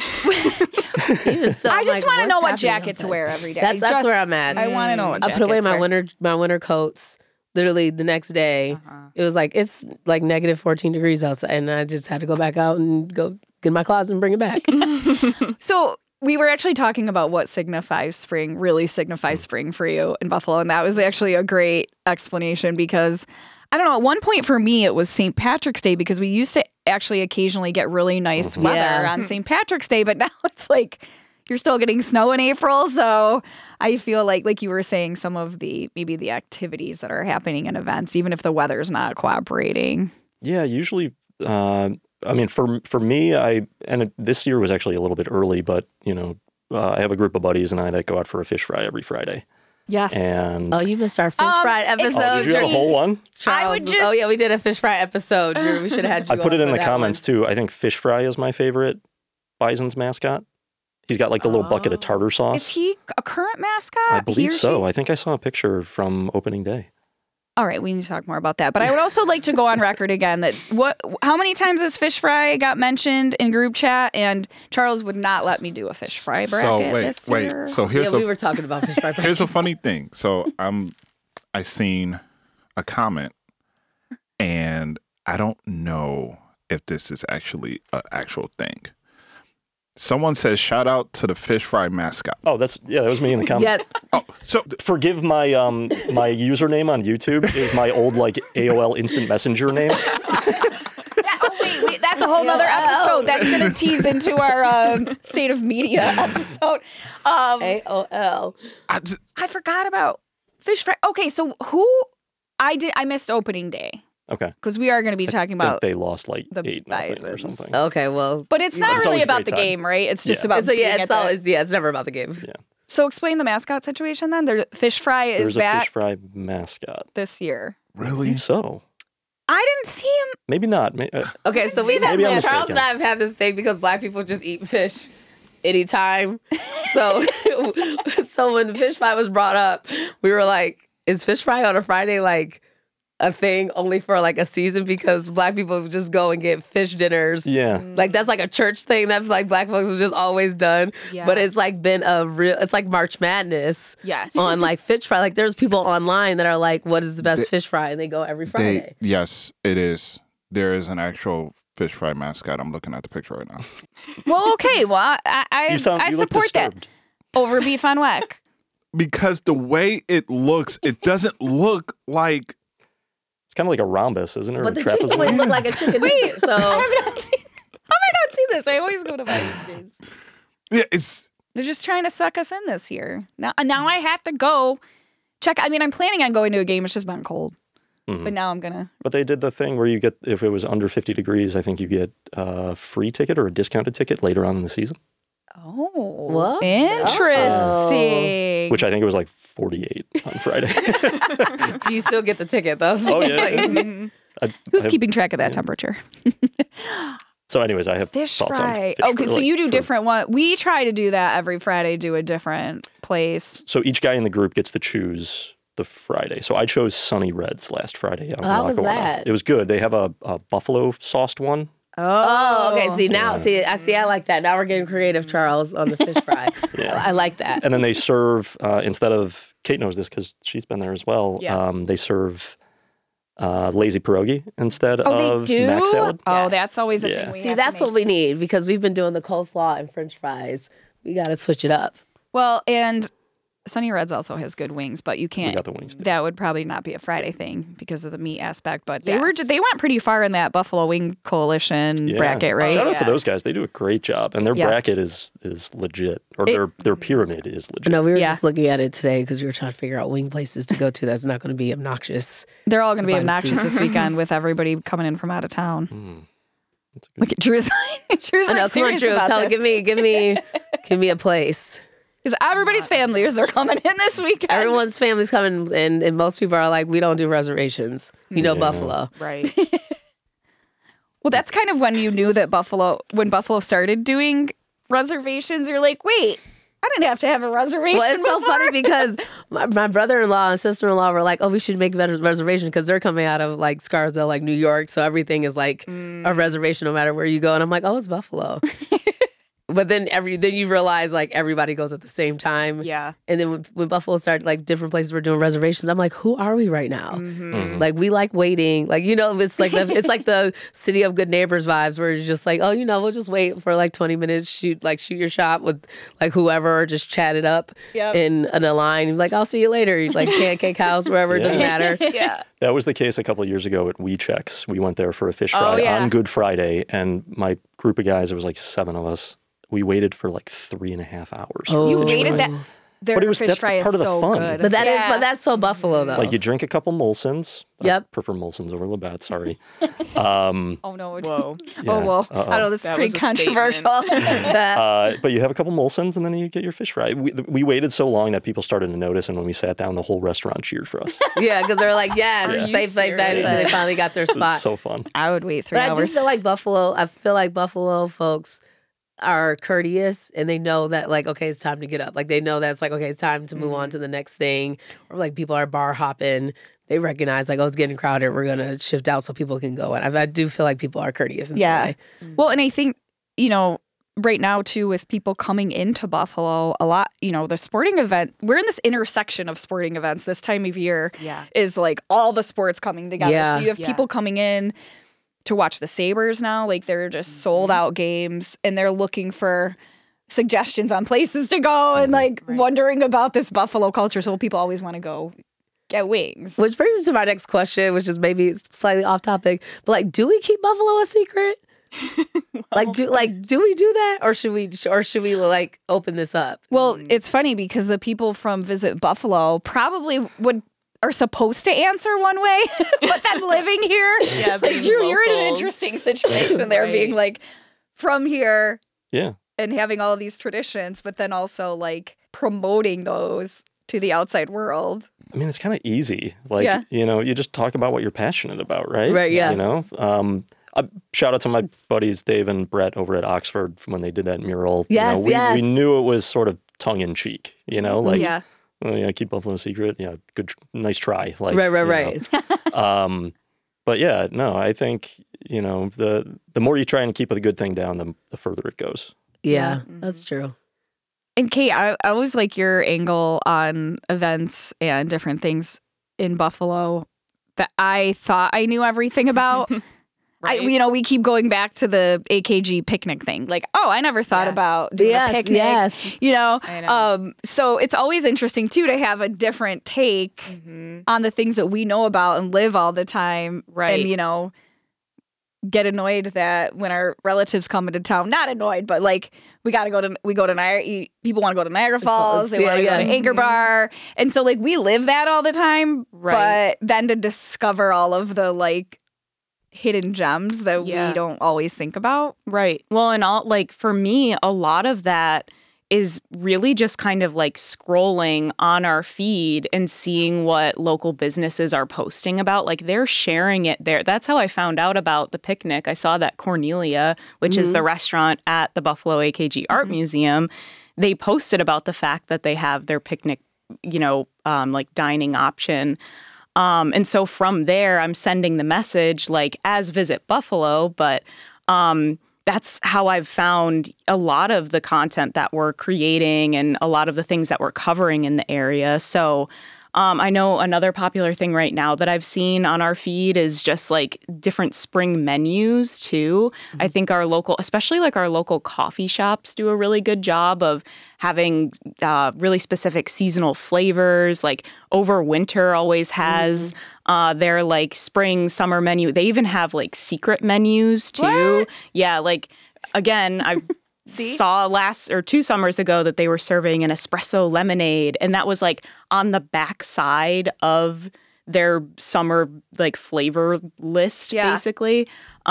Even so, I I'm just like, want to know what what's happening jacket to outside? wear every day. That's where I'm at. I want to know what I jacket put away to my wear. my winter coats. Literally the next day, it was like it's like negative 14 degrees outside, and I just had to go back out and go get in my closet and bring it back. So we were actually talking about what really signifies spring for you in Buffalo, and that was actually a great explanation because I don't know, at one point for me it was St. Patrick's Day because we used to actually occasionally get really nice weather Yeah. on St. Patrick's Day, but now it's like you're still getting snow in April, so I feel like you were saying, some of maybe the activities that are happening in events, even if the weather's not cooperating. Yeah, usually, I mean, for me, this year was actually a little bit early, but, you know, I have a group of buddies and I that go out for a fish fry every Friday. Yes. And Oh, you missed our fish fry episode. did you have a whole one? Charles. Oh yeah, we did a fish fry episode. We should have had you I put on it in for the that comments too. I think Fish Fry is my favorite Bison's mascot. He's got like the little bucket of tartar sauce. Is he a current mascot? I He believe or so. she? I think I saw a picture from opening day. All right, we need to talk more about that. But I would also like to go on record again that how many times has fish fry got mentioned in group chat, and Charles would not let me do a fish fry bracket. So wait. So here's we were talking about fish fry. here's a funny thing. So I seen a comment, and I don't know if this is actually an actual thing. Someone says, "Shout out to the fish fry mascot." Oh, that was me in the comments. Oh, so forgive my my username on YouTube is my old like AOL Instant Messenger name. Wait, that's a whole nother episode. That's going to tease into our State of Media episode. AOL. I forgot about fish fry. Okay, so I missed opening day. Okay. Because we are going to be talking I think about they lost like the 8-0 or something. Okay, well, but it's not It's really always a about great the time. game, right? It's just Yeah. about being at the- it's never about the game. Yeah. So explain the mascot situation then. There's fish fry is There's a back Fish Fry mascot. this year. I believe so. I didn't see him. Maybe not. Okay, so we Maybe I'm Charles mistaken. and I have had this thing because Black people just eat fish anytime. So, so when the fish fry was brought up, we were like, "Is fish fry on a Friday like a thing only for like a season?" Because Black people just go and get fish dinners. Yeah. Like that's like a church thing that like Black folks have just always done. Yeah. But it's like been it's like March Madness. Yes. On like fish fry. Like there's people online that are like, "What is the best fish fry?" And they go every Friday. yes, it is. There is an actual fish fry mascot. I'm looking at the picture right now. Well, okay. Well, I You look support that disturbed. over beef on weck. Because the way it looks, it doesn't look like. It's kind of like a rhombus, isn't it? Or But a the chicken trapezoid? wings look like a chicken nugget. So How have I not seen this? I always go to Vikings games. Yeah, it's. They're just trying to suck us in this year. Now I have to go check. I mean, I'm planning on going to a game. It's just been cold. But now I'm going to. But they did the thing where you get, if it was under 50 degrees, I think you get a free ticket or a discounted ticket later on in the season, Oh. What? Interesting. which I think it was like 48 on Friday. do you still get the ticket though? Oh, yeah. Who's keeping track of that temperature? So anyways, I have Fish thoughts fry. on fish Okay, so like, you do for- different one. We try to do that every Friday, do a different place. So each guy in the group gets to choose the Friday. So I chose Sunny Reds last Friday. out in How was Lackawanna. that? It was good. They have a buffalo sauced one. Oh, okay. See now, I like that. Now we're getting creative, Charles, on the fish fry. Yeah. I like that. And then they serve, instead of, Kate knows this because she's been there as well, they serve lazy pierogi instead of they do? mac salad. Oh, that's always a Yeah. thing. See, that's what we need because we've been doing the coleslaw and French fries. We got to switch it up. Well, and Sunny Reds also has good wings, but you can't. We got the wings too. That would probably not be a Friday thing because of the meat aspect. But they Yes. they went pretty far in that Buffalo Wing Coalition Yeah. bracket, right? Shout out to those guys. They do a great job. And their Yeah. bracket is legit. Or their pyramid is legit. No, we were Yeah. just looking at it today because we were trying to figure out wing places to go to that's not going to be obnoxious. They're all going to be find a obnoxious seat. this weekend with everybody coming in from out of town. That's a good Look at Drew's. Drew's I know. Come on, Drew. Give me a place. Because everybody's families are coming in this weekend. Everyone's family's coming, and most people are like, we don't do reservations. You know, Buffalo. Right. Well, that's kind of when you knew that when Buffalo started doing reservations, you're like, wait, I didn't have to have a reservation. Well, it's so before. funny because my brother-in-law and sister-in-law were like, oh, we should make a reservation because they're coming out of like Scarsdale, like New York. So everything is like a reservation no matter where you go. And I'm like, oh, it's Buffalo. But then you realize like everybody goes at the same time. Yeah. And then when Buffalo started, like different places were doing reservations, I'm like, who are we right now? Like we like waiting. Like, you know, it's like the City of Good Neighbors vibes where you're just like, oh, you know, we'll just wait for like 20 minutes, shoot your shot with like whoever, or just chat it up in a line. Like, I'll see you later. Like Pancake House, wherever, it doesn't matter. Yeah. That was the case a couple of years ago at WeChex. We went there for a fish fry yeah. on Good Friday, and my group of guys, there was like 7 of us. We waited for like 3.5 hours. Oh. You waited that. Their But it was- fish that's fry part is of the so fun. good. But that's so Buffalo though. Like you drink a couple Molsons. Yep. I prefer Molsons over Labatt, sorry. Oh no! Whoa. Oh well. I know this is That pretty was a statement. controversial. But you have a couple Molsons and then you get your fish fry. We waited so long that people started to notice, and when we sat down, the whole restaurant cheered for us. Yeah, because they're like, yes, you they serious? finally got their It spot. was so fun. I would wait 3 But I do hours. feel like Buffalo folks are courteous and they know that like, okay, it's time to get up. Like they know that's like, okay, it's time to move on to the next thing. Or like people are bar hopping. They recognize like, oh, it's getting crowded. We're going to shift out so people can go. And I do feel like people are courteous in that way. Well, and I think, you know, right now too, with people coming into Buffalo, a lot, you know, the sporting event, we're in this intersection of sporting events this time of year is like all the sports coming together. Yeah. So you have people coming in to watch the Sabres now, like they're just sold out games and they're looking for suggestions on places to go and like wondering about this Buffalo culture. So people always want to go get wings. Which brings us to my next question, which is maybe slightly off topic, but like, do we keep Buffalo a secret? Do we do that, or should we like open this up? Well, it's funny because the people from Visit Buffalo probably are supposed to answer one way, but then living here, like being you're in an locals. interesting situation there, being like from here, Yeah. and having all these traditions, but then also like promoting those to the outside world. I mean, it's kind of easy. Like, you know, you just talk about what you're passionate about, right? Right, yeah. You know? Shout out to my buddies Dave and Brett over at Oxford when they did that mural. Yes, you know, yes. We knew it was sort of tongue-in-cheek, you know? Like, Yeah. oh, yeah, keep Buffalo a secret. Yeah, good, nice try. Like, Right. you know. But yeah, no, I think, you know, the more you try and keep a good thing down, the further it goes. Yeah, that's true. And Kate, I always like your angle on events and different things in Buffalo that I thought I knew everything about. Right. We keep going back to the AKG picnic thing. Like, I never thought about doing a picnic. Yes. I know. So it's always interesting too to have a different take on the things that we know about and live all the time. Right. And get annoyed that when our relatives come into town, not annoyed, but like we go to Niagara. People want to go to Niagara Falls. They want to go to Anchor Bar, and so like we live that all the time. Right. But then to discover all of the like hidden gems that we don't always think about. Right. Well, and for me, a lot of that is really just kind of like scrolling on our feed and seeing what local businesses are posting about. Like they're sharing it there. That's how I found out about the picnic. I saw that Cornelia, which is the restaurant at the Buffalo AKG Art Museum, they posted about the fact that they have their picnic, like dining option. And so from there, I'm sending the message like as Visit Buffalo, but that's how I've found a lot of the content that we're creating and a lot of the things that we're covering in the area. So I know another popular thing right now that I've seen on our feed is just like different spring menus too. I think especially like our local coffee shops do a really good job of having really specific seasonal flavors. Like Overwinter always has their like spring, summer menu. They even have like secret menus too. What? Yeah, like again, I saw 2 summers ago that they were serving an espresso lemonade, and that was like on the back side of their summer like flavor list, basically.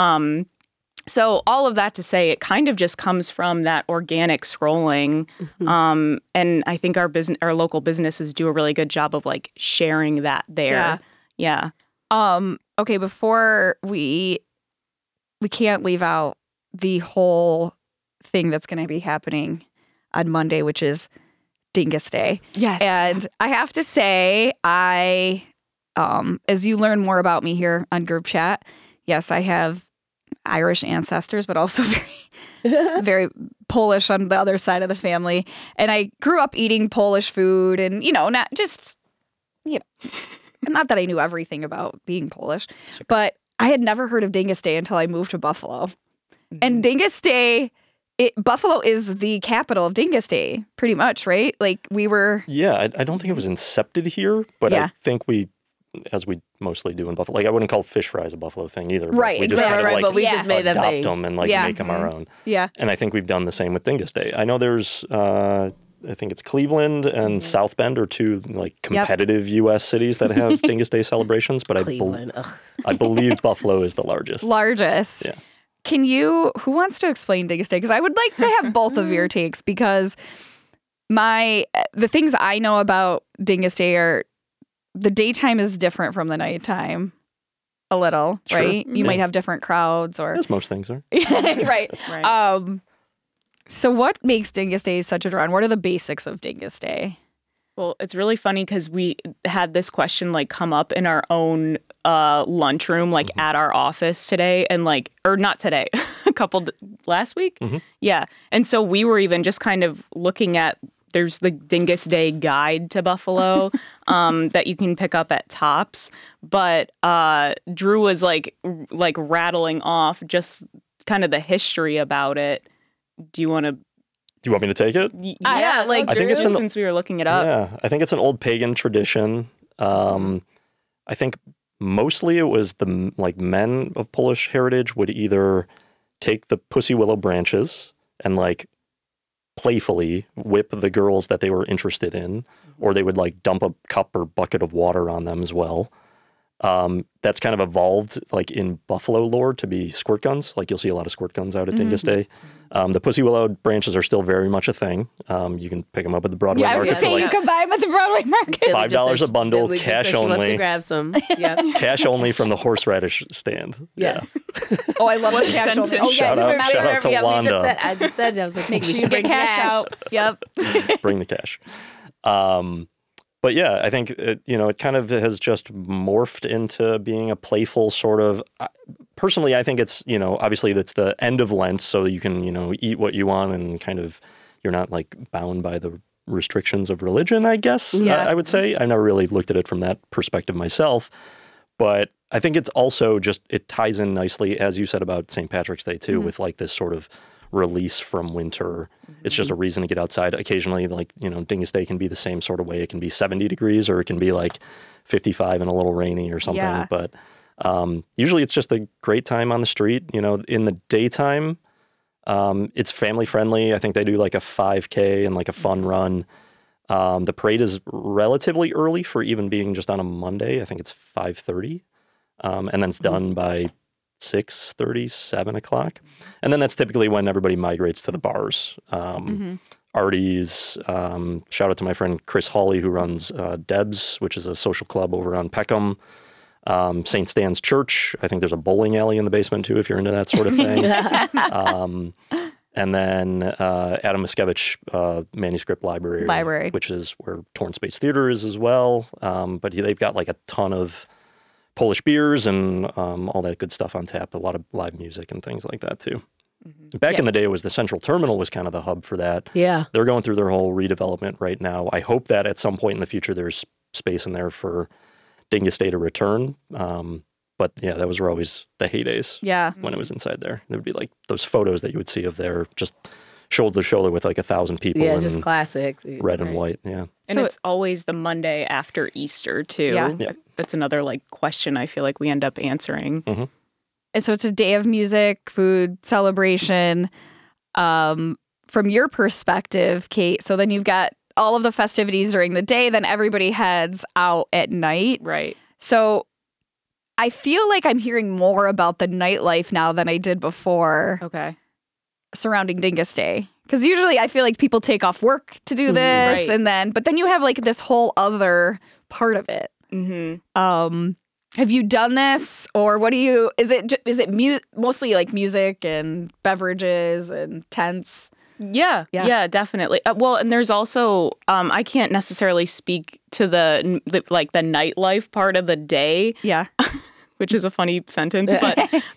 So all of that to say, it kind of just comes from that organic scrolling. And I think our local businesses do a really good job of like sharing that there. Yeah. Okay, before we can't leave out the whole thing that's going to be happening on Monday, which is Dingus Day. Yes. And I have to say, as you learn more about me here on Group Chat, yes, I have Irish ancestors, but also very, very Polish on the other side of the family. And I grew up eating Polish food and, not just, not that I knew everything about being Polish, but I had never heard of Dingus Day until I moved to Buffalo. And Dingus Day, Buffalo is the capital of Dingus Day, pretty much, right? Like we were... Yeah, I don't think it was incepted here, but I think as we mostly do in Buffalo, like I wouldn't call fish fries a Buffalo thing either. Right, we just kind of, like, but we just made them adopt them and like make them our own. Yeah. And I think we've done the same with Dingus Day. I know there's... I think it's Cleveland and South Bend are two like competitive U.S. cities that have Dingus Day celebrations, but I believe Buffalo is the largest. Yeah. Who wants to explain Dingus Day? Because I would like to have both of your takes, because the things I know about Dingus Day are the daytime is different from the nighttime a little, right? You might have different crowds or... As most things are. Right. So what makes Dingus Day such a draw? And what are the basics of Dingus Day? Well, it's really funny because we had this question like come up in our own lunchroom, like at our office today, and like, or not today, last week. Yeah. And so we were even just kind of looking at, there's the Dingus Day guide to Buffalo that you can pick up at Tops. But Drew was like rattling off just kind of the history about it. Do you want me to take it? Yeah, I think it's since we were looking it up. Yeah, I think it's an old pagan tradition. I think mostly it was the men of Polish heritage would either take the pussy willow branches and like playfully whip the girls that they were interested in, or they would like dump a cup or bucket of water on them as well. That's kind of evolved like in Buffalo lore to be squirt guns. Like you'll see a lot of squirt guns out at Dingus Day. The pussy willow branches are still very much a thing. You can pick them up at the Broadway Market. I was going to say you can buy them at the Broadway Market. $5 a bundle, cash only. She wants to grab some. Yeah. Cash only from the horseradish stand. Yes. Yeah. Oh, I love the cash only. Oh, shout out to Wanda. I just said, I was like, make sure you get cash out. Yep. Bring the cash. But yeah, I think it kind of has just morphed into being a playful sort of. Personally, I think it's obviously that's the end of Lent, so you can eat what you want and kind of you're not like bound by the restrictions of religion. I guess I would say I never really looked at it from that perspective myself, But I think it's also just, it ties in nicely, as you said about St. Patrick's Day too, with like this sort of release from winter. It's just a reason to get outside. Occasionally, like, Dingus Day can be the same sort of way. It can be 70 degrees or it can be like 55 and a little rainy or something. Yeah. But usually it's just a great time on the street. In the daytime, it's family friendly. I think they do like a 5K and like a fun run. The parade is relatively early for even being just on a Monday. I think it's 5:30. And then it's done by 6:30, 7 o'clock. And then that's typically when everybody migrates to the bars. Artie's, shout out to my friend Chris Hawley, who runs Deb's, which is a social club over on Peckham. St. Stan's Church. I think there's a bowling alley in the basement too, if you're into that sort of thing. And then Adam Mickiewicz Manuscript Library, which is where Torn Space Theater is as well. But they've got like a ton of Polish beers and all that good stuff on tap. A lot of live music and things like that too. Back in the day, it was the Central Terminal was kind of the hub for that. Yeah. They're going through their whole redevelopment right now. I hope that at some point in the future, there's space in there for Dingus Day to return. But yeah, those were always the heydays. Yeah. When it was inside there. There would be like those photos that you would see of there just shoulder to shoulder with like 1,000 people. Yeah, just classic. Red and white, yeah. And so it's always the Monday after Easter, too. Yeah. That's another question I feel like we end up answering. And so it's a day of music, food, celebration. From your perspective, Kate, so then you've got all of the festivities during the day, then everybody heads out at night. Right. So I feel like I'm hearing more about the nightlife now than I did before. Okay. Surrounding Dingus Day. Because usually I feel like people take off work to do this, right. but then you have like this whole other part of it. Have you done this, or what do you? Is it mostly like music and beverages and tents? Yeah, definitely. Well, and there's also I can't necessarily speak to the nightlife part of the day. Yeah. Which is a funny sentence, but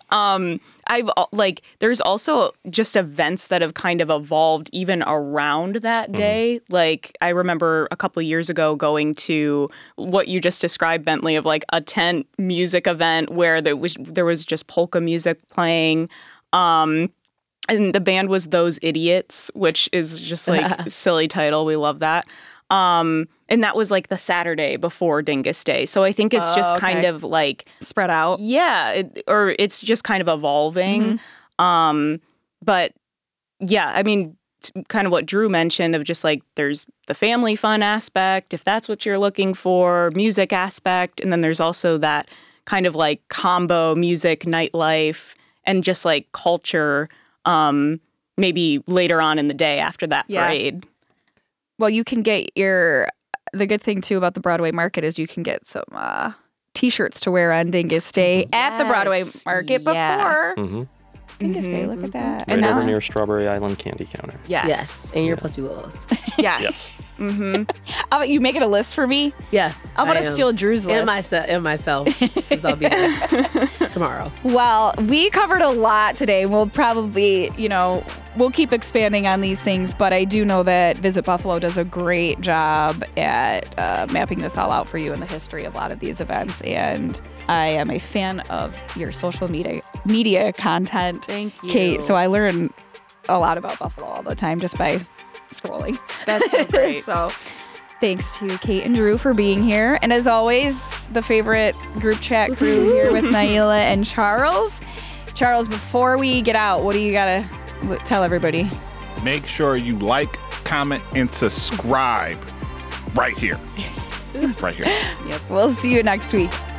there's also just events that have kind of evolved even around that day. Like I remember a couple of years ago going to what you just described, Bentley, of like a tent music event where there was just polka music playing. And the band was Those Idiots, which is just like a silly title. We love that. And that was like the Saturday before Dingus Day. So I think it's just kind of like spread out. Yeah. Or it's just kind of evolving. But yeah, I mean, kind of what Drew mentioned of just like there's the family fun aspect, if that's what you're looking for, music aspect. And then there's also that kind of like combo music, nightlife, and just like culture, maybe later on in the day after that parade. Well, you can get the good thing too about the Broadway Market is you can get some T-shirts to wear on Dingus Day at the Broadway Market before Dingus Day. Look at that. Right over near Strawberry Island Candy Counter. Yes. And your Pussy Willows. Yes. How about you making a list for me? Yes. I'm going to steal Drew's list. And myself, since I'll be there tomorrow. Well, we covered a lot today. We'll probably, we'll keep expanding on these things, but I do know that Visit Buffalo does a great job at mapping this all out for you and the history of a lot of these events. And I am a fan of your social media content. Thank you. Kate. So I learn a lot about Buffalo all the time just by scrolling. That's so great. So thanks to Kate and Drew for being here. And as always, the favorite group chat crew here with Naila and Charles. Charles, before we get out, what do you got to tell everybody? Make sure you like, comment, and subscribe right here. Right here. Yep. We'll see you next week.